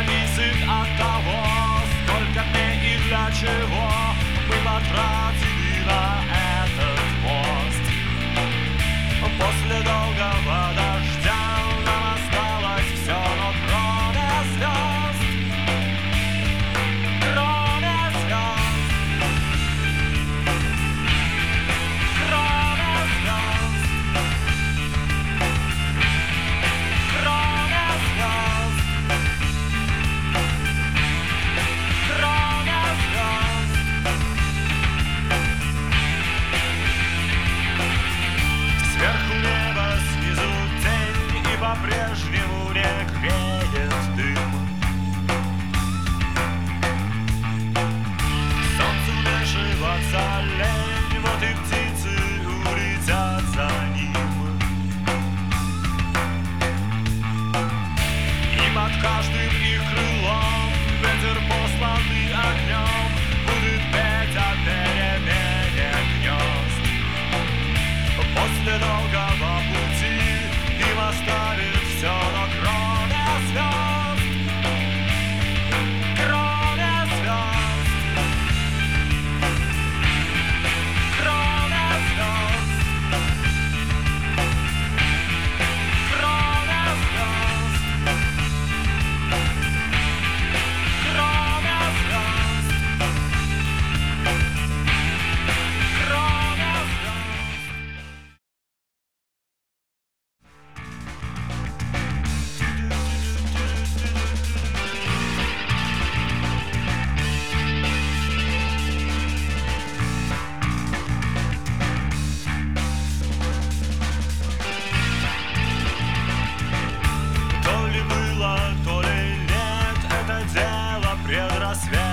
зависит от того, сколько дней и для чего мы потратили на этот мост. После долгого дождя нам осталось все, но кроме звезд, кроме звезд, кроме звезд, кроме звезд, кроме звезд. Сверху небо, снизу тень, и по-прежнему не греет дым. Солнцу наживаться лень, вот и птицы улетят за ним. И под каждым их крылом ветер, посланный огнем, будет петь о перемене гнезд. После долгого пути им оставит все, но кроме звезд, кроме звезд, кроме звезд, кроме звезд, кроме звезд, кроме звезд. То ли было, то ли нет, это дело предрассветное.